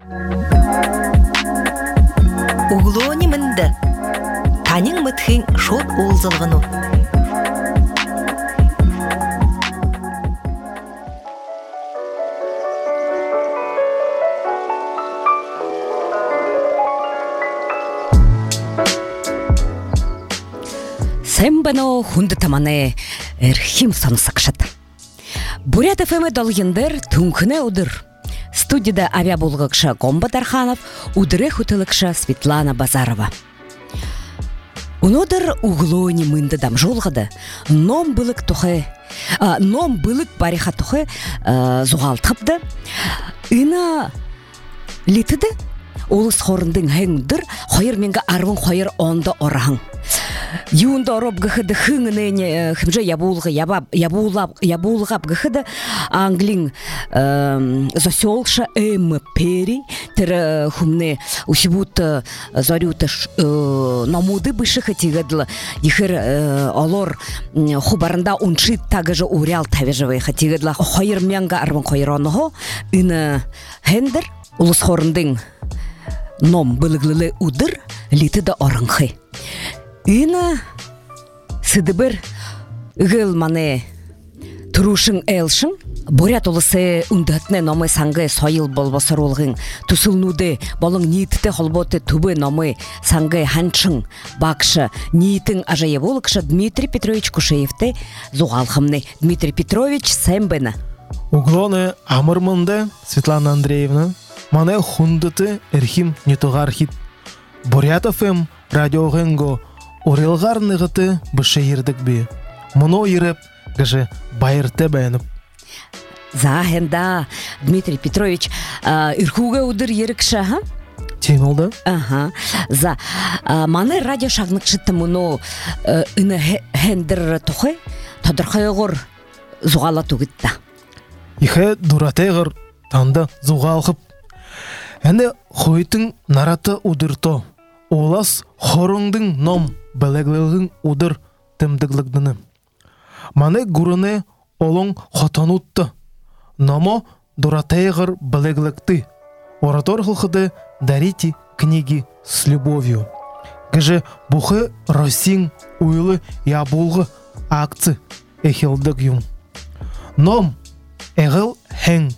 Углони мынды. Танин мытхын шот олзылғыну. Сэмбано хунды тамане эрхим санысакшат. Бурят ФМ долгендер түнкіне удыр. Студияда авиабулғықша Гомба Дарханов, удыры хутылықша Светлана Базарова. Унодыр углони мынды дам жолғады. Ном былық бариха тұхы зуғалтыпды. Ина летіді. Олыс хорындың әңдір, қойыр менгі арвын қойыр онды орағын. Юнда орып гыхыды хыңыны хымжа ябулғап гыхыды англин засёлша пери тірі хумны ухибут зарюты намуды бышыхы тегадылы ехір олор хубарында уншит тагыжы урял тавежевы тегадылы қойыр менгі арвын қойыр оныға үні хендір олыс хорындың ном былыглылы удыр литіді орынхы. Ина сыдыбыр ғыл маны тұрушың әлшің, бурят олысы үндітіне номы саңғы сойыл болбасыр олғын, тұсылнуды болың ниетті холботы түбі номы саңғы ханшың бақшы ниетін ажайы болықшы Дмитрий Петрович Кушеевті зуғалқымны. Дмитрий Петрович сәмбіні. Углоны амырмынды Светлана Андреевна, маны хундыты эрхим нетуғархит. Бурят ФМ радиоғынго Орелғар нығыты бұшы ердік бе. Мұно еріп, ғыжы байырты бәйініп. Захенда, Дмитрий Петрович, үрхуға ұдыр ерікші, ха? Тен олды? Ага. За, маны радио шағнықшытты мұно үні хендір тұқы, тадырқай ғыр зуғала тұғытта. Ихе дуратайғыр таңда зуғалқып. Әнді қойтың нараты ұдырто. Олас хорыңдың ном біліглігін ұдыр тімдіглігдіні. Маны ғұрыны олың хотанутты. Номо дуратайғыр біліглікті. Оратор қылқыды дарите книги с любовью. Гыжы бұхы росин уйлы ябулғы акцы эхелдік юм. Ном әғіл хәң.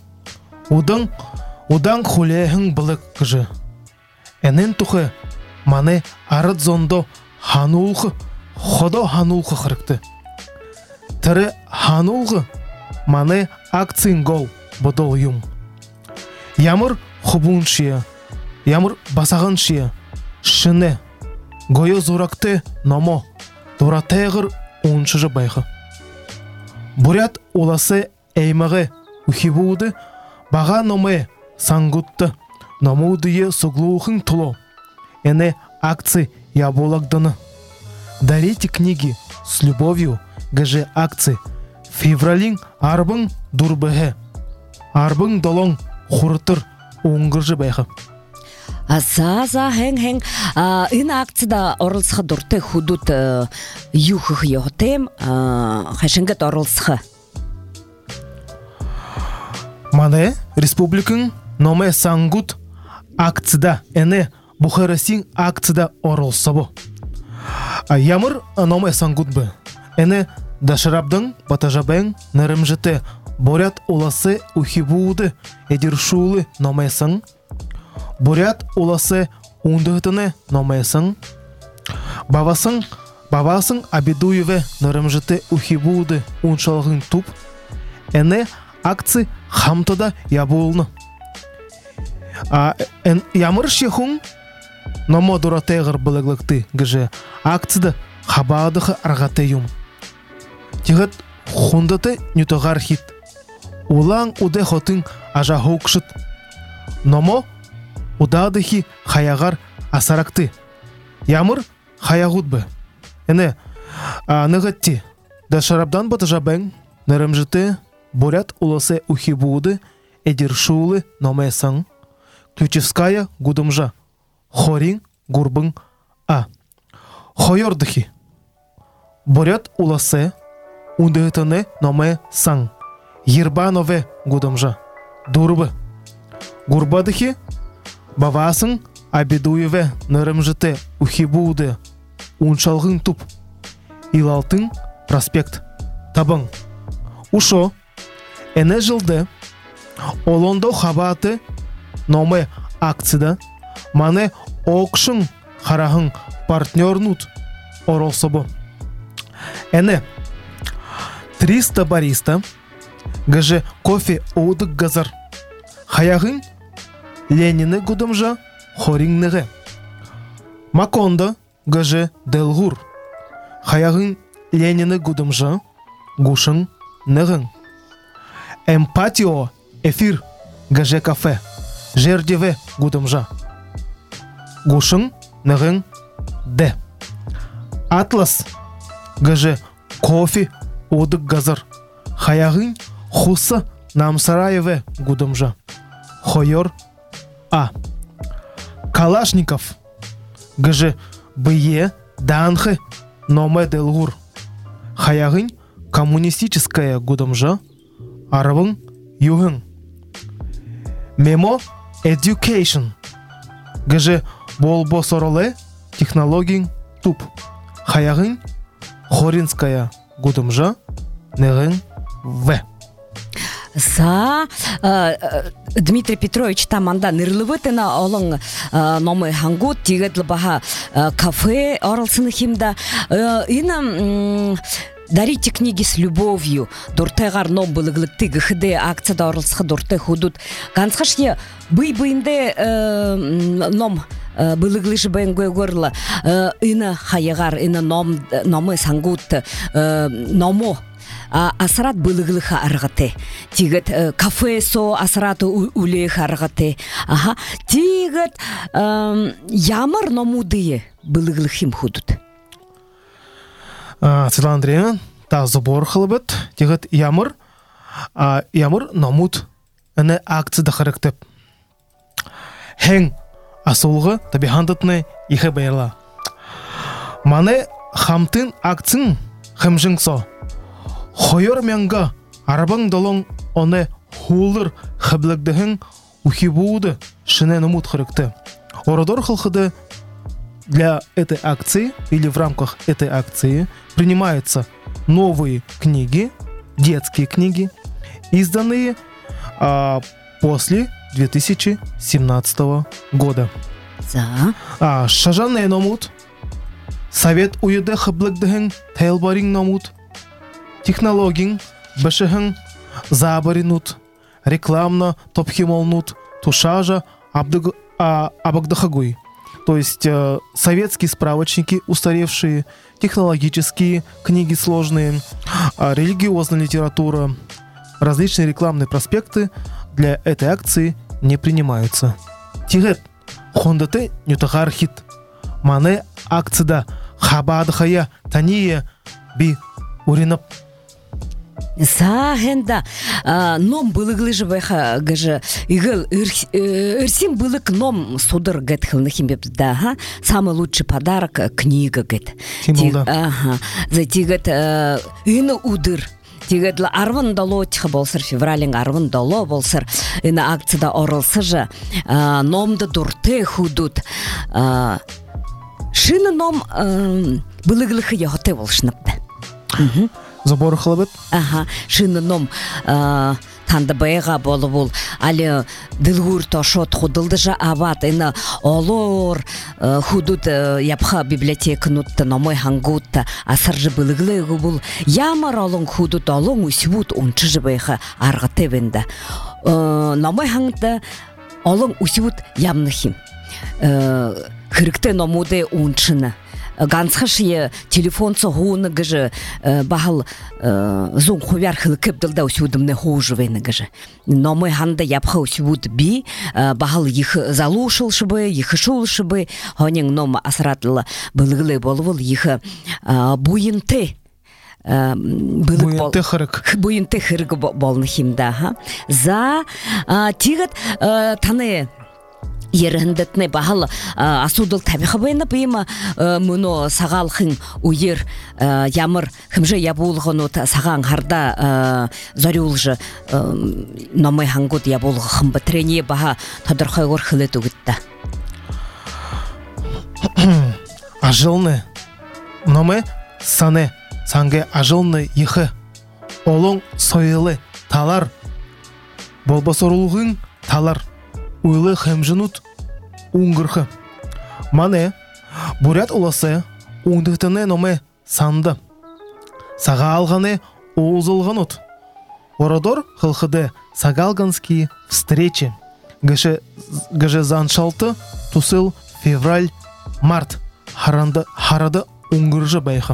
Удан хулияхың білік гыжы. Әнен тұхы маны арыд зондо ханулғы, ходо ханулғы қырықты. Тірі ханулғы маны акцин гол бұдол юм. Ямыр хубун шия, ямыр басағын шия, шыны, гойо зуракты номо, дуратайғыр оншыжы байғы. Бурят оласы әймағы ухибуды, баға номы саңгутты, номудые суглухын тұло. Эне акции ябулагданы. Дарите книги с любовью, гыжы акции. Февралин арбың дурбығы. Арбың долон хуртыр оңғыржы байқы. За, хэнг. Ина акцияда орылсықы дұрты худут юхық еғытем, хашынгат орылсықы. Маны республикың номе саңгут акцияда эне Бухарасин акцияда орылсы бұ. Ямыр номе саңгут бұ. Эне дашырабдың батажабен нырымжыты бурят оласы ухибуды эдиршулы номесың. Бурят оласы ундығытыны номесың. Бавасың Абидуеве нырымжыты ухибуды уншалғын туп. Эне акция хамтыда ябулны. Ямыр шехун номо дуратайғыр біліглікті гыжы акцияда хабадығы арғаты юм. Тегіт хундаты нютығар хит. Улаң уды хотың ажа хоқшыт. Номо удадығы хаяғар асаракты. Ямыр хаягуд бы. Эне нығытти. Дашарабдан батыжабен нырымжыты бурят уласы ухибуды эдиршулы номесаң. Ключевская гудымжа. Хорин гурбың а. Хойордыхи. Бурят уласы ундығытыны номе сан. Ербанове гудымжа. Дурбы. Гурбадыхи Бавасың абедуеве нырымжыты ухибуды уншалғын туп. Илалтың проспект табың. Ушо, әне жылды олондо хабаты номы акцияда мане оқшың харахың партнернут оролсобо. Әне 300 бариста гаже кофе оудык газар. Хаяғын Ленины гудымжа хоринныгы. Макондо гаже делгур. Хаяғын Ленины гудымжа гушың нығын. Эмпатио эфир гаже кафе. Жердеве гудымжа гушың нығын де. Атлас гаже кофе одык газар. Хаяғын хусы намсараеве гудымжа хойор а. Калашников гаже бые данхы номе делгур. Хаяғын коммунистическая гудымжа арвың юғын. Мемо education гаже болбо сороле технологин туп. Хаяғын хоринская гудымжа нығын в. За Дмитрий Петрович таманда нырлыбытына олың номы хангут тигетлі баха кафе оралсыны химда. Ина дарите книги с любовью. Дуртегар ном былыглыкты гыхыды акцияда оралсықы дурте худут. Ганцхашье бый-быйнде ном былыглышы бәйнгөй горла. Ина хайығар, ина номы сангут номо. Асрат былыглыха аргаты. Тигет кафе со асраты улех аргаты. Ага. Тигет ямар номудые былыглыхим худут. Светлана Андреевна, та забор хылыбыт. Тигет ямар номуд. Әне акцияда характеп. Хен асулғы табихандытны ихе байырла. Мане хамтын акцин хымжың со. Хойор мянга арабаң долоң оны хулыр хыблыгдыхын ухибуды шыне номуд характы. Орадор хылхыды для этой акции или в рамках этой акции принимаются новые книги, детские книги, изданные после 2017 года. Шажанный номуд, совет уйды хыблыгдыхын тайлбарин номуд, технологин башыхын забаринут, рекламно топхимолнут, тушажа абагдахагуй. То есть советские справочники устаревшие, технологические книги сложные, религиозная литература, различные рекламные проспекты для этой акции не принимаются. Тигет хондате нютагар хит. Мане акцияда хабадхая тания би уринап. Сахенда ном былыглыжы байха гажы игыл ирсим былык ном судыр гэт хылнахим бепда, ха? Самый лучший подарок книга гэт. Ага. Затигет ины удыр. Тигетлі арвын дало тихы болсыр, февралин арвын дало болсыр, ины акцияда орылсы же, номды дурты худут. Шыны ном былыглыхы ехоты болшынапты. Забор хылыбыт? Ага, шыны ном танда байға болы бол, алі дылгур тошот худылды жа ават, ины олор худут япха библиотеканутты, номой хангутты, асыр жы былыглығы бол, ямар олың худут, олың усивут унчы жы байға арғыты венді. Номой хангты олың усивут ямнахим. Хырыкты номуды унчыны. Ганцхашие телефон соғуыны гыжы бағыл зон хувяр хылы көпділді өсудімні хоужывайны гыжы. Номы ханда япха өсуд би бағыл ехі залушылшы бы, ехі шулшы бы, хонен ном асыратылы бұлғылы болывыл ехі буйынты буйынты хырық болны химда. За тигет таны еріндетне бағал асудыл табиқы байына бейма мұны сағалқын уйер ямыр хымжы ябулғын от саған қарда зарюлжы намай хангут ябулғы хымбы трене баға тадырқай ғыр хылет үгітті. Ажылны номе сане санге ажылны йхы олың сойылы талар болбасорулғын талар уйлы хэмжінут уңгырхы мане бурят уласы уңдықтыны номе санды саға алғаны оузылғанут орадор хылхыды сагалганские встречи гыше заншалты тусыл февраль-март харады уңгыржы байхы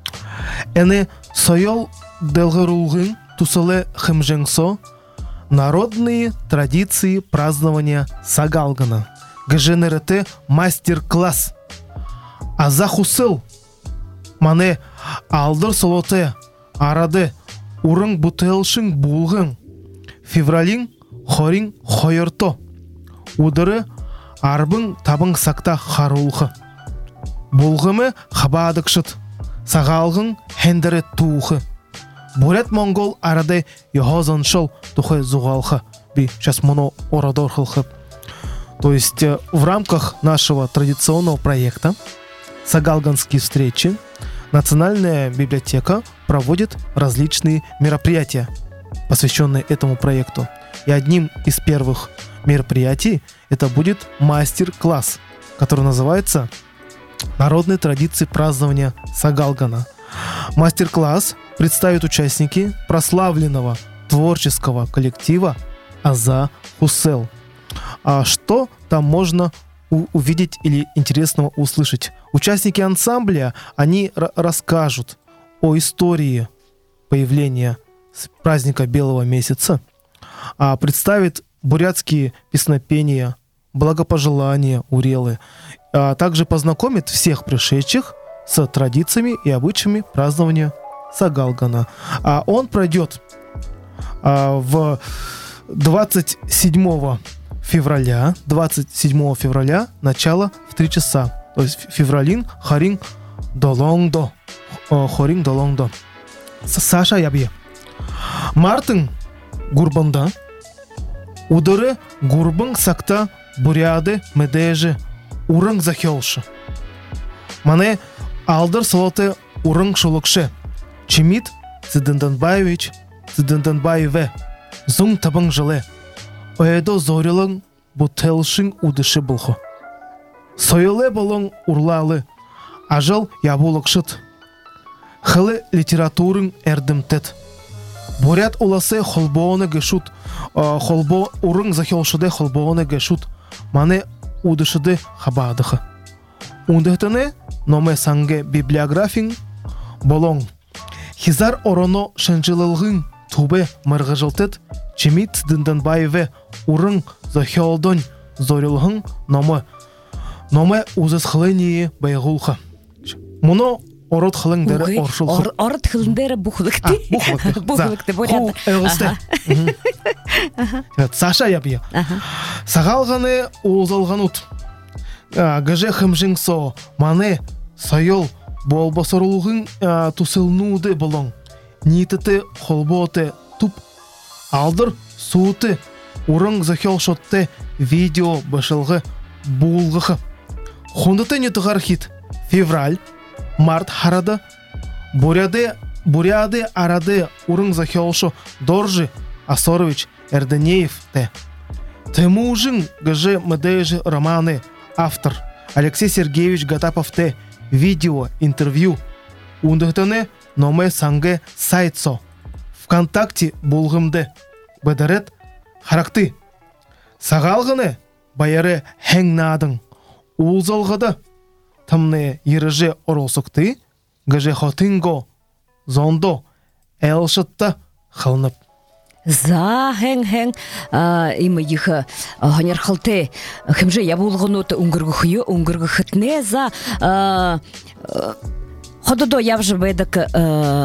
әне сойол делгырулғын тусылы хымжыңсо народные традиции празднования Сагалгана. Гженерете мастер-класс. Азахусыл. Мане алдыр солоте арады урың бутылшың булғын. Февралин хорин хойырто. Удыры арбың табың сакта харулғы. Булғымы хабадықшыт. Сагалғын хендері туғы. Бурят монгол арады йохозаншыл тухай зугалха би сейчас моно орадор хылхып. То есть в рамках нашего традиционного проекта Сагалганские встречи Национальная библиотека проводит различные мероприятия, посвященные этому проекту. И одним из первых мероприятий это будет мастер-класс, который называется «Народные традиции празднования Сагалгана». Мастер-класс представят участники прославленного творческого коллектива Аза Хусел. А что там можно увидеть или интересного услышать? Участники ансамбля, они расскажут о истории появления праздника Белого месяца, представят бурятские песнопения, благопожелания, урелы, а также познакомит всех пришедших с традициями и обычаями празднования Сагалгана. А он пройдет в 27 февраля, начало в 3 часа. То есть февралин харин долонгдо. Хорин долонгдо. Саша ябе. Мартын гурбанда. Удары гурбың сакта буряды медежи урың захелшы. Мане алдыр солоты урың шулықшы. Чимит Циденданбаевич, Циденданбаеве. Зум табың жылы. Ойдо зорилың бутылшың удышы бұлхы. Сойылы болың урлалы. Ажал ябулықшыт. Хылы литературың әрдімтет. Бурят уласы холбооны гешут. Холбо урың захелшыды холбооны гешут. Мане удышыды хабадықы. Ундықтыны номе санге библиографин болың. Хизар ороно шынжылылғын тубе мырғыжылтет, чемит Циденданбаеве урың захелдон зорилғын номе узыз хылыне байғулға. Мұны ород хылыңдары оршылғы. Ород хылыңдары бұқылықты. Бұқылықты. Ху әғысты. Саша ябия. Сағалғаны уызалған ұт. Гыже хымжыңсо мане сайол болбасорулғын тусылнуды болың. Нитіті холботы туп алдыр суыты урың захел шотты видео башылғы бұлғықы. Хондыты нетіғар хит февраль, март харады, буряды арады урың захел шо Доржи Асорович Эрденеев те. Тымужың гыже мдежі романы автор Алексей Сергеевич Гатапов те. Видео, интервью. Ундықтыны номе санге сайтсо. ВКонтакте болғымды. Бәдірет характы. Сағалғыны байыры хәңнадың. Улзалғыды. Тымны еріжі орылсықты. Гыжы хотынго зондо әлшытты қылынып. За хәң имы їх ганер халте хемже ябулгонот унгыргыхы унгыргыхтне за хододо явжы бедак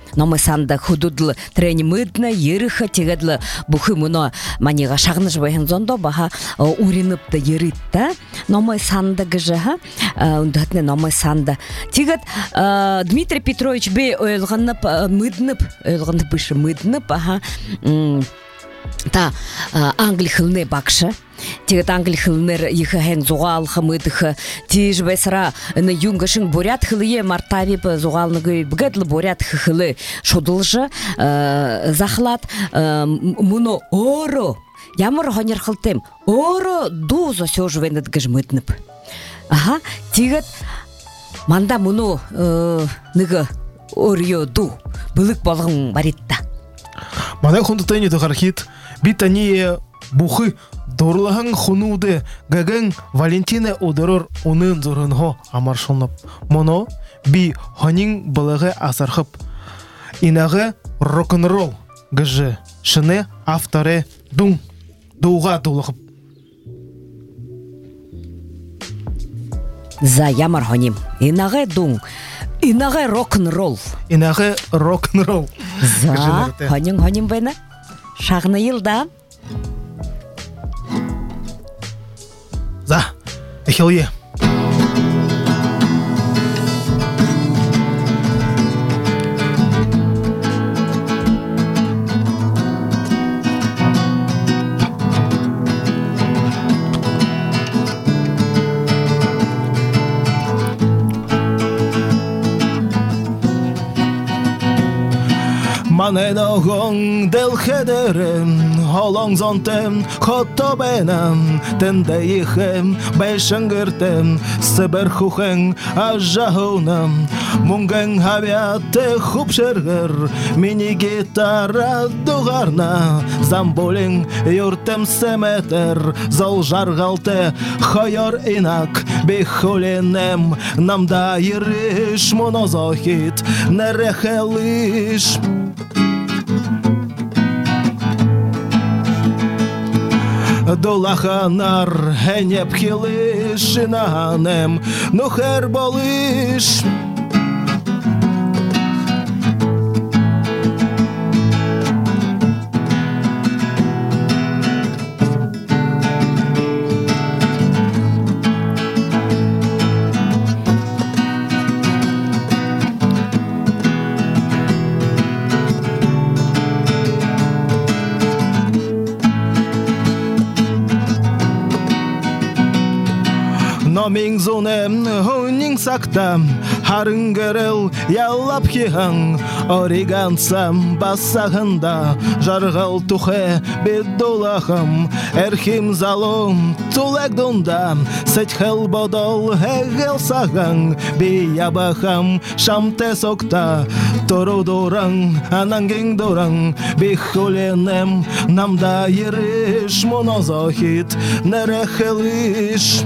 номы санда худудлы трени мыдна ерыха тегедлы бухы муно манига шагныш бахан зондо баха уринып да ерит да номы санда гыжа ундатне номы санда тегет Дмитрий Петрович бе ойлганып мыднып ойлганып бышы мыднып аха та англи хылны бакшы тегет англи хылнер ихен зугал хамыдх тиж бесра на юнгашин бурят хылые мартави зугалныгы бгедлы бурят хылы шудылжы захлат муно оро ямар хонер хылтем оро дузо сёжвенет гыжмытнып ага тегет манда муну ныгы орё ду былык болгон баритта Мана хундатайни тахархит битание бухы дорлахан хунуде гаган Валентина удырыр унын зорынхо амаршылнып. Моно би ханин балығы асархып. Инағы рок-н-ролл гыжы шыны авторы дуға дулығып. За ямар ханим. Инағы дун. Инағы рок-н-ролл. Инағы рок-н-ролл. За ханим байна. Шағны елда. За, эхелие. Manedogong del hederen, holongzontem, hotobenem, tendeihem, beşengirtem, seberhuchen, ajahunam, mungen habiate hupşerger, mini gitara dugarna, zambolin yurtem semeter, zol jargalte, hoyor inak, bihulinem, namda yirish monozohit, nerechelish. Долаханар генеп хилиш наганем, ну хер болиш. Min zonem huning saktam harıngerel yallap hihan origansam basahında jargal tuhe bedolaham erhim zalom tulagdundam sechel bodol hegel sagan biyabaham shamte sokta torudorang ananging dorang bihulenem namda yerish monozohit nerechelish.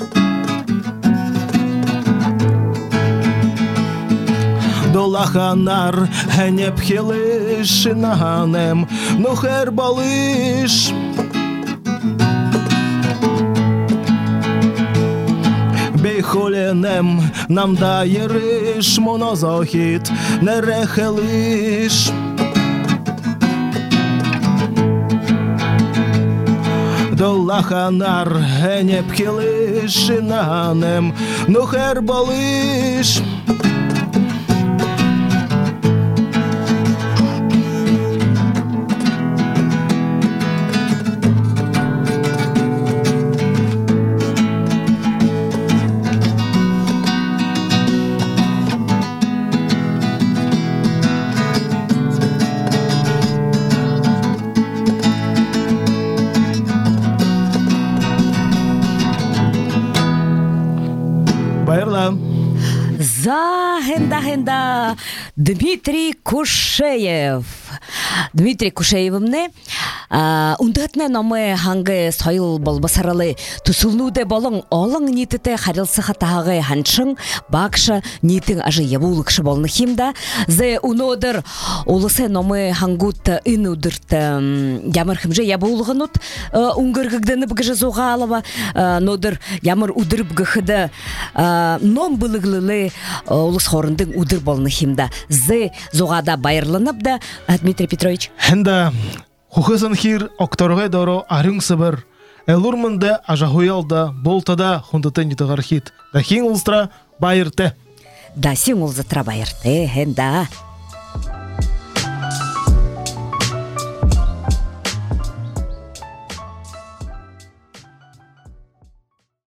Долаханар генеп хилиш наганем, ну хер болиш. Бейхоленем намда єриш монозохіт нерехелиш. Долаханар генеп хилиш наганем, ну хер болиш. Хенда Дмитрий Кушеев. Дмитрий Кушеевымне Ундатна номы хангы сойыл болбасаралы тусулнуде болың олың нитете харилсыха тагы ханчың бакша нитин ажы ябулыкшы болны химда зе унодыр улысы номы хангут инудырт ямар химже ябулыгынут унгыргыгдыны бгыжы зугалова нодыр ямар удырып гыхыды ном былыглылы улыс хорындың удыр болны химда зе зугада байырлынып да Дмитрий Петрович Хенда хухысын хир окторгай доро арың сыбыр. Элурмында ажахуялда болтада хундатын нитыгар хит. Да хин улстра байырты. да син улзытра байырты хенда